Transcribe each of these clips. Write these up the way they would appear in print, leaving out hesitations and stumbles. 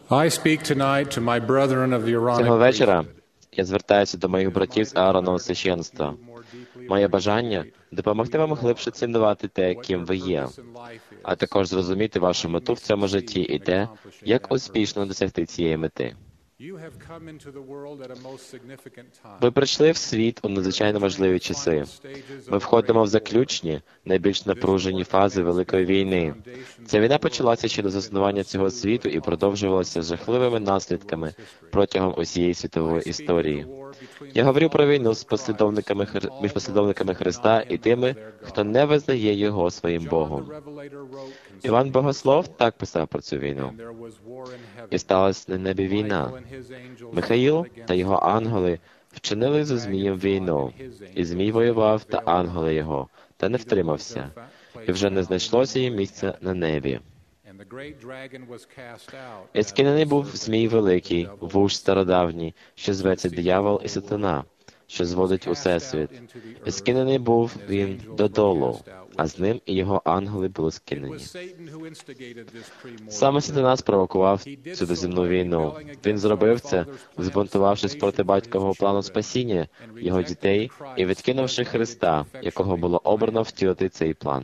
I speak tonight to my brethren of the Цього Aaronic вечора я звертаюся до моїх братів з Ааронового священства. Моє бажання – допомогти вам глибше цінувати те, ким ви є, а також зрозуміти вашу мету в цьому житті і те, як успішно досягти цієї мети. Ви прийшли в світ у надзвичайно важливі часи. Ми входимо в заключні, найбільш напружені фази Великої війни. Ця війна почалася ще до заснування цього світу і продовжувалася жахливими наслідками протягом усієї світової історії. Я говорю про війну між послідовниками Христа і тими, хто не визнає Його своїм Богом. Іван Богослов так писав про цю війну. «І сталася на небі війна. Михаїл та його ангели вчинили зі Змієм війну, і Змій воював та ангели його, та не втримався, і вже не знайшлося їм місця на небі. І скинений був Змій великий, вуж стародавній, що зветься диявол і сатана, що зводить усесвіт. І скинений був він додолу, а з ним і його ангели були скинені». Саме Сатана спровокував цю доземну війну. Він зробив це, збунтувавшись проти батькового плану спасіння його дітей і відкинувши Христа, якого було обрано втілити цей план.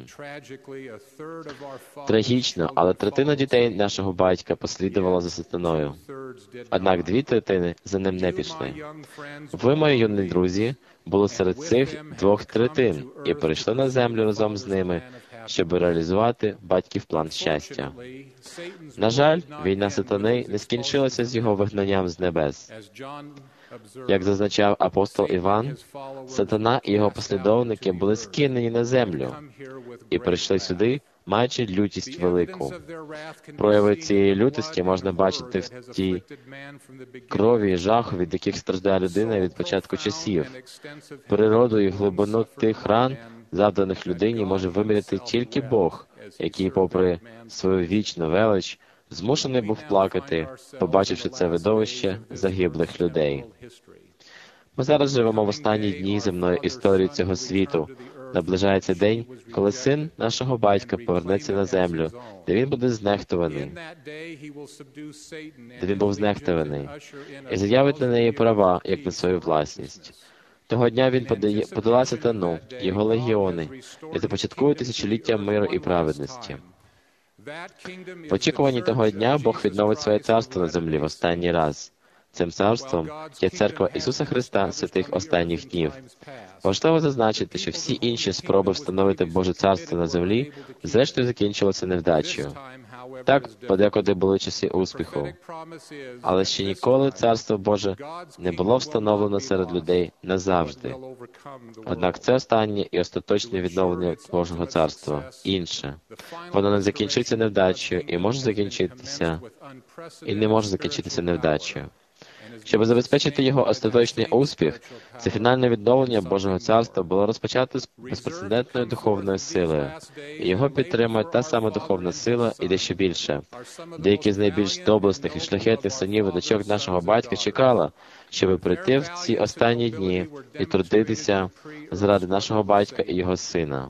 Трагічно, але третина дітей нашого батька послідувала за Сатаною. Однак 2/3 за ним не пішли. Ви, мої юні друзі, були серед цих 2/3 і прийшли на землю разом з ними, щоб реалізувати батьків план щастя. На жаль, війна Сатани не скінчилася з його вигнанням з небес. Як зазначав апостол Іван, Сатана і його послідовники були скинені на землю і прийшли сюди, маючи лютість велику. Прояви цієї лютості можна бачити в тій крові і жаху, від яких страждає людина від початку часів. Природу і глибину тих ран, завданих людині, може виміряти тільки Бог, який, попри свою вічну велич, змушений був плакати, побачивши це видовище загиблих людей. Ми зараз живемо в останні дні земної історії цього світу. Наближається день, коли син нашого батька повернеться на землю, де він буде знехтуваний, і заявить на неї права, як на свою власність. Того дня він подолає Сатану, його легіони, і започаткує тисячоліття миру і праведності. В очікуванні того дня Бог відновить своє царство на землі в останній раз. Цим царством є церква Ісуса Христа святих останніх днів. Важливо зазначити, що всі інші спроби встановити Боже царство на землі зрештою закінчилися невдачею. Так, подекуди були часи успіху. Але ще ніколи Царство Боже не було встановлено серед людей назавжди. Однак це останнє і остаточне відновлення Божого Царства інше. Воно не закінчиться невдачею і не може закінчитися невдачею. Щоб забезпечити його остаточний успіх, це фінальне відновлення Божого Царства було розпочато з безпрецедентною духовною силою. І його підтримує та сама духовна сила і дещо більше. Деякі з найбільш доблесних і шляхетних синів і дочок нашого батька чекали, щоб прийти в ці останні дні і трудитися заради нашого батька і його сина.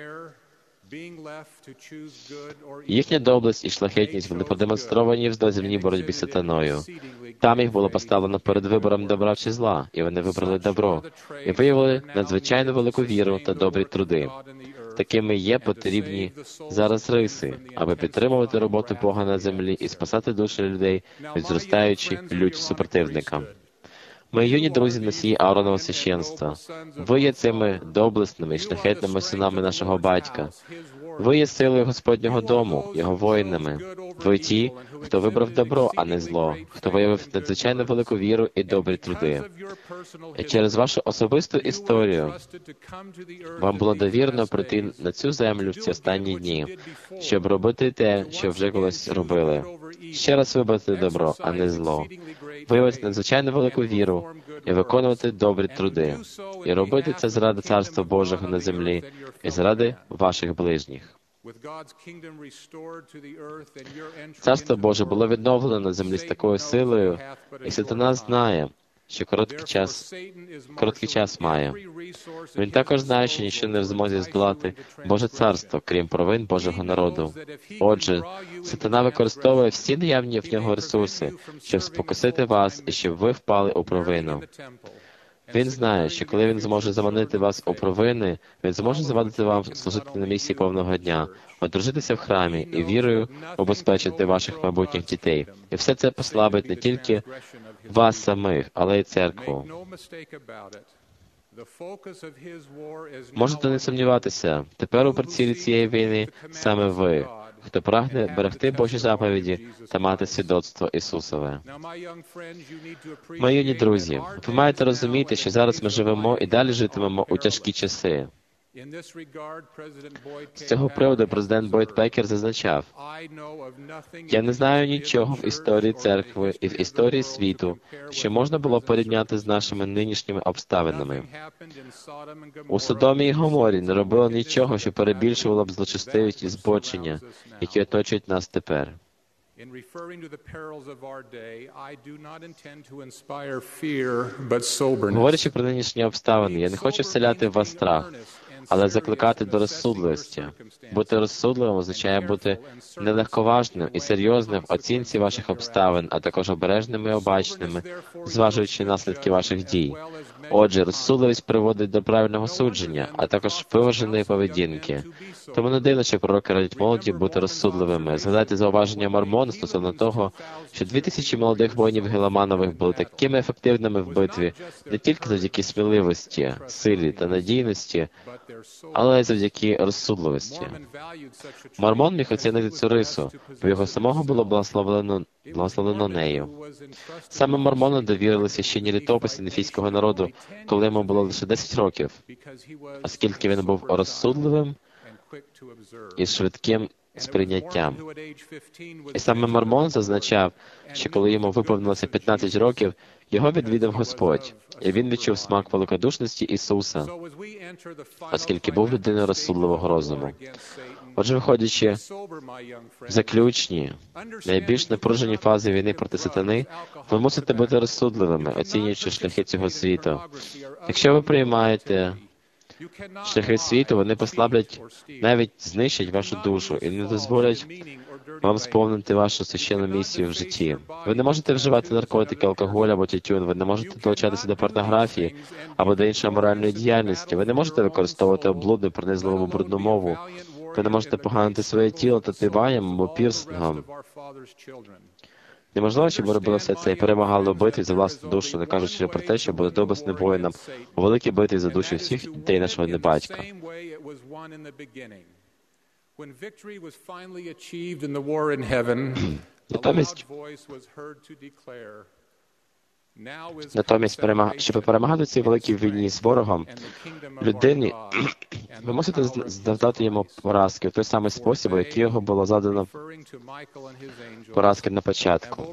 Їхня доблесть і шляхетність були продемонстровані в доземній боротьбі з Сатаною. Там їх було поставлено перед вибором добра чи зла, і вони вибрали добро, і виявили надзвичайно велику віру та добрі труди. Такими є потрібні зараз риси, аби підтримувати роботу Бога на землі і спасати душі людей від зростаючої люті супротивника. Мої юні друзі, носії Ааронового священства, ви є цими доблесними і шляхетними синами нашого батька. Ви є силою Господнього дому, його воїнами. Ви ті, хто вибрав добро, а не зло, хто виявив надзвичайно велику віру і добрі труди. І через вашу особисту історію вам було довірено прийти на цю землю в ці останні дні, щоб робити те, що вже колись робили. Ще раз вибрати добро, а не зло. Виявити надзвичайно велику віру і виконувати добрі труди. І робити це заради Царства Божого на землі і заради ваших ближніх. Царство Боже було відновлено на землі з такою силою, і Сатана знає, що короткий час має. Він також знає, що нічого не в змозі здолати Боже царство, крім провин Божого народу. Отже, сатана використовує всі наявні в нього ресурси, щоб спокусити вас і щоб ви впали у провину. Він знає, що коли він зможе заманити вас у провини, він зможе завадити вам служити на місії повного дня, одружитися в храмі і вірою убезпечити ваших майбутніх дітей. І все це послабить не тільки вас самих, але й церкву. Можете не сумніватися, тепер у прицілі цієї війни саме ви, хто прагне берегти Божі заповіді та мати свідоцтво Ісусове. Мої юні друзі, ви маєте розуміти, що зараз ми живемо і далі житимемо у тяжкі часи. З цього приводу президент Бойд Пекер зазначав: «Я не знаю нічого в історії церкви і в історії світу, що можна було порівняти з нашими нинішніми обставинами. У Содомі і Гоморі не робило нічого, що перебільшувало б злочестивість і збочення, які оточують нас тепер». Говорячи про нинішні обставини, я не хочу вселяти в вас страх, але закликати до розсудливості. Бути розсудливим означає бути нелегковажним і серйозним в оцінці ваших обставин, а також обережними і обачними, зважуючи наслідки ваших дій. Отже, розсудливість приводить до правильного судження, а також виваженої поведінки. Тому не дивно, що пророки радять молоді бути розсудливими. Згадайте зауваження Мормона стосовно того, що 2000 молодих воїнів Геламанових були такими ефективними в битві не тільки завдяки сміливості, силі та надійності, але й завдяки розсудливості. Мормон міг оцінити цю рису, бо його самого було благословлено нею. Саме Мормону довірили священні літописи нефійського народу, коли йому було лише 10 років, оскільки він був розсудливим і швидким сприйняттям. І саме Мормон зазначав, що коли йому виповнилося 15 років, його відвідав Господь, і він відчув смак великодушності Ісуса, оскільки був людиною розсудливого розуму. Отже, виходячи в заключні, найбільш напружені фази війни проти сатани, ви мусите бути розсудливими, оцінюючи шляхи цього світу. Якщо ви приймаєте шляхи світу, вони послаблять, навіть знищать вашу душу і не дозволять вам сповнити вашу священну місію в житті. Ви не можете вживати наркотики, алкоголь або тютюн, ви не можете долучатися до порнографії або до іншої моральної діяльності, ви не можете використовувати облудну, пронизливу брудну мову, ви не можете поганити своє тіло татуюванням або пірсингом. Неможливо, щоб ви робили все це і перемагали у битві за власну душу, не кажучи про те, що буде доблесним воїном у великій битві за душі всіх дітей нашого небатька. Натомість, щоб перемагати цій великій війні з ворогом, людині, ви мусите завдати йому поразки в той самий спосіб, у який його було задано поразки на початку.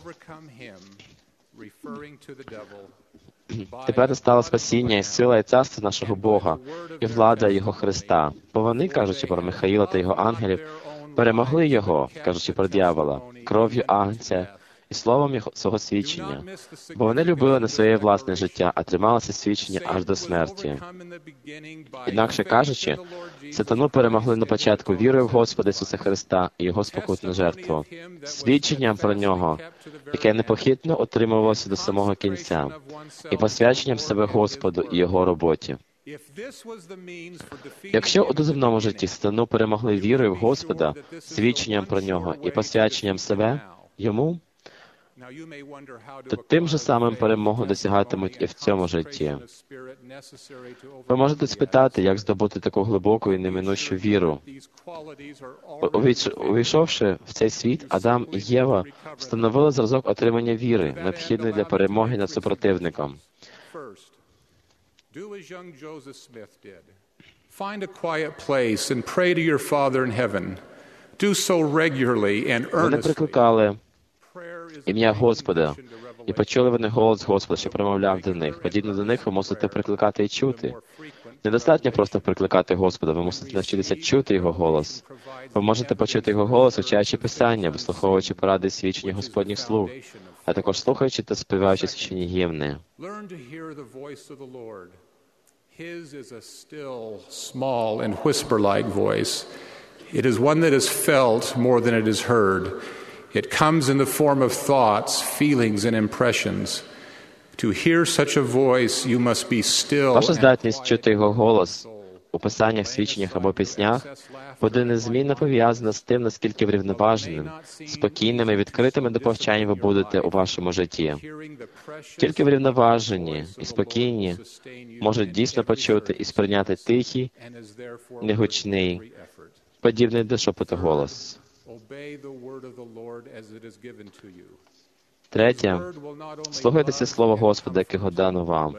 Тепер настало спасіння і сила і царство нашого Бога, і влада Його Христа. Бо вони, кажучи про Михаїла та його ангелів, перемогли Його, кажучи про диявола, кров'ю Агнця і словом свого свідчення. Бо вони любили не своє власне життя, а трималися свідчення аж до смерті. Інакше кажучи, сатану перемогли на початку вірою в Господа Ісуса Христа і Його спокутну жертву, свідченням про Нього, яке непохитно отримувалося до самого кінця, і посвяченням себе Господу і Його роботі. Якщо у доземному житті сатану перемогли вірою в Господа, свідченням про Нього і посвяченням себе Йому, то тим же самим перемогу досягатимуть і в цьому житті. Ви можете спитати, як здобути таку глибоку і неминущу віру. Увійшовши в цей світ, Адам і Єва встановили зразок отримання віри, необхідної для перемоги над супротивником. Вони прикликали ім'я Господа, і почули вони голос Господа, що промовляв до них. Подібно до них ви мусите прикликати і чути. Недостатньо просто прикликати Господа, ви мусите навчитися чути Його голос. Ви можете почути Його голос, вивчаючи Писання, вислуховуючи поради і свідчення Господніх слуг, а також слухаючи та співаючи священні гімни. His is a still, small, and whisper-like voice. It is one that is felt more than it is heard. It comes in the form of thoughts, feelings, and impressions. To hear such a voice, you must be still. Ваша здатність чути Його голос у писаннях, свідченнях або піснях буде незмінно пов'язана з тим, наскільки врівноваженим, спокійним і відкритими до повчань ви будете у вашому житті. Тільки врівноважені і спокійні можуть дійсно почути і сприйняти тихий, негучний, подібний до шепоту голос. Третє. Слухайтеся Слово Господа, яке його дано вам.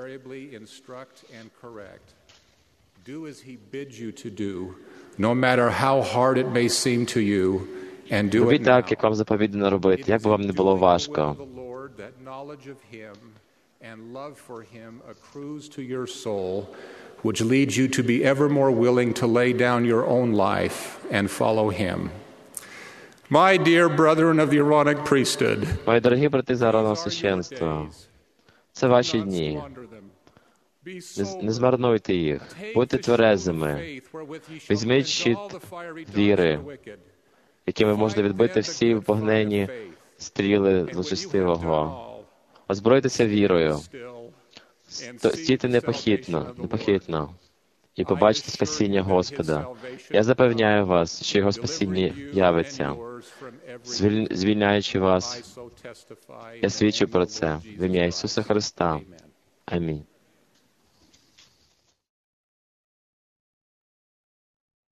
Do as he bids you to do, no matter how hard it may seem to you, and do it Робіть now. так, як вам заповідано робити, як би вам не було важко. That knowledge of him and love for him accrues to your soul, which leads you to be ever more willing to lay down your own life and follow him. My dear brethren of the Aaronic priesthood, Мої дорогі брати з Ааронового священства, це ваші дні. Не змарнуйте їх. Будьте тверезими. Візьміть щит віри, яким ви можете відбити всі вогненні стріли злочестивого. Озбройтеся вірою. Стійте непохитно. І побачите спасіння Господа. Я запевняю вас, що Його спасіння явиться. Звільняючи вас, я свідчу про це в ім'я Ісуса Христа. Амінь.